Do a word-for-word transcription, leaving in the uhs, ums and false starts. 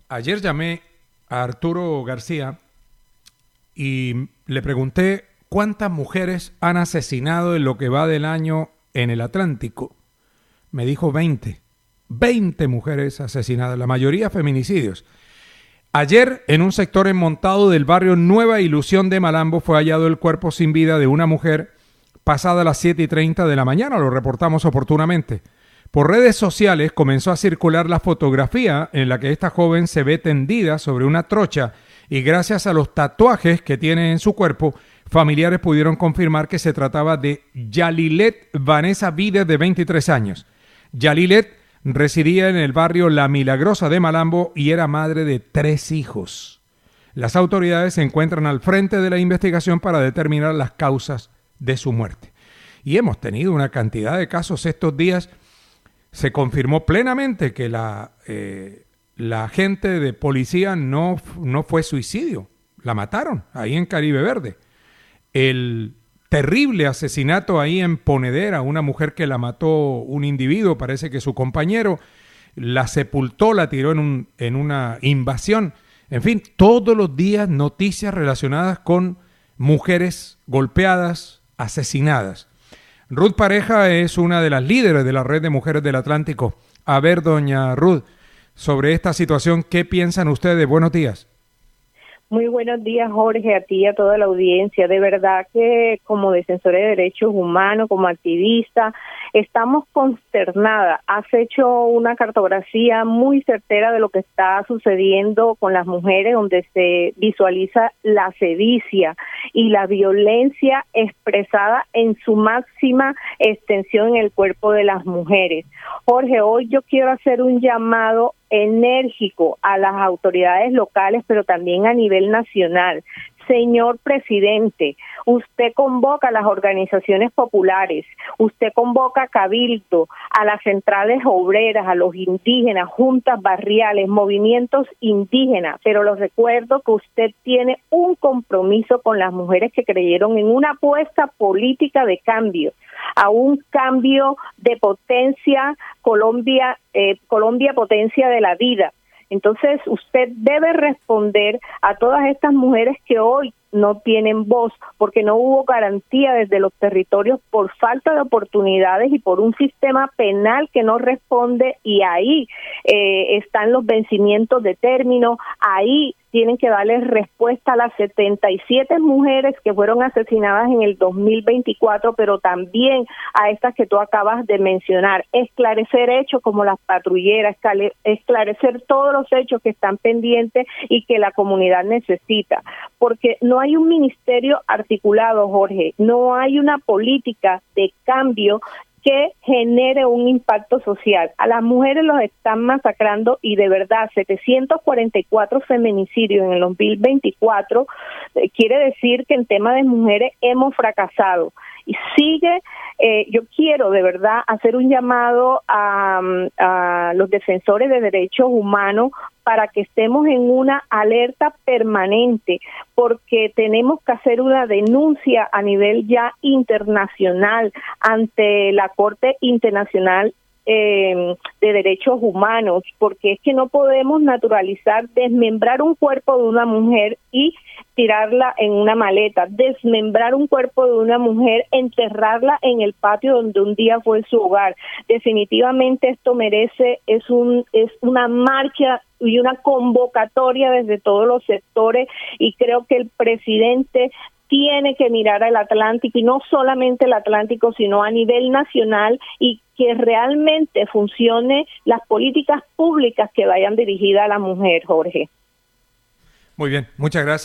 Ayer llamé a Arturo García y le pregunté cuántas mujeres han asesinado en lo que va del año en el Atlántico. Me dijo veinte. veinte mujeres asesinadas, la mayoría feminicidios. Ayer, en un sector enmontado del barrio Nueva Ilusión de Malambo, fue hallado el cuerpo sin vida de una mujer pasada las siete y treinta de la mañana, lo reportamos oportunamente. Por redes sociales comenzó a circular la fotografía en la que esta joven se ve tendida sobre una trocha y gracias a los tatuajes que tiene en su cuerpo, familiares pudieron confirmar que se trataba de Yalilet Vanessa Vides, de veintitrés años. Yalilet residía en el barrio La Milagrosa de Malambo y era madre de tres hijos. Las autoridades se encuentran al frente de la investigación para determinar las causas de su muerte. Y hemos tenido una cantidad de casos estos días. Se confirmó plenamente que la, eh, la agente de policía no, no fue suicidio, la mataron ahí en Caribe Verde. El terrible asesinato ahí en Ponedera, una mujer que la mató un individuo, parece que su compañero, la sepultó, la tiró en, un, en una invasión. En fin, todos los días noticias relacionadas con mujeres golpeadas, asesinadas. Ruth Pareja es una de las líderes de la Red de Mujeres del Atlántico. A ver, doña Ruth, sobre esta situación, ¿qué piensan ustedes? Buenos días. Muy buenos días, Jorge, a ti y a toda la audiencia. De verdad que como defensora de derechos humanos, como activista, estamos consternadas. Has hecho una cartografía muy certera de lo que está sucediendo con las mujeres, donde se visualiza la sevicia y la violencia expresada en su máxima extensión en el cuerpo de las mujeres. Jorge, hoy yo quiero hacer un llamado enérgico a las autoridades locales, pero también a nivel nacional. Señor presidente, usted convoca a las organizaciones populares, usted convoca a Cabildo, a las centrales obreras, a los indígenas, juntas barriales, movimientos indígenas, pero les recuerdo que usted tiene un compromiso con las mujeres que creyeron en una apuesta política de cambio, a un cambio de potencia, Colombia, eh, Colombia potencia de la vida. Entonces, usted debe responder a todas estas mujeres que hoy no tienen voz, porque no hubo garantía desde los territorios por falta de oportunidades y por un sistema penal que no responde, y ahí eh, están los vencimientos de término, ahí tienen que darle respuesta a las setenta y siete mujeres que fueron asesinadas en el dos mil veinticuatro, pero también a estas que tú acabas de mencionar. Esclarecer hechos como las patrulleras, esclarecer todos los hechos que están pendientes y que la comunidad necesita, porque no hay un ministerio articulado, Jorge, no hay una política de cambio que genere un impacto social. A las mujeres los están masacrando y de verdad setecientos cuarenta y cuatro feminicidios en el dos mil veinticuatro eh, quiere decir que en tema de mujeres hemos fracasado. Y sigue, eh, yo quiero de verdad hacer un llamado a, a los defensores de derechos humanos para que estemos en una alerta permanente, porque tenemos que hacer una denuncia a nivel ya internacional ante la Corte Internacional eh, de Derechos Humanos, porque es que no podemos naturalizar desmembrar un cuerpo de una mujer y tirarla en una maleta, desmembrar un cuerpo de una mujer, enterrarla en el patio donde un día fue su hogar. Definitivamente esto merece, es un es una marcha y una convocatoria desde todos los sectores, y creo que el presidente tiene que mirar al Atlántico, y no solamente el Atlántico, sino a nivel nacional, y que realmente funcione las políticas públicas que vayan dirigidas a la mujer, Jorge. Muy bien, muchas gracias.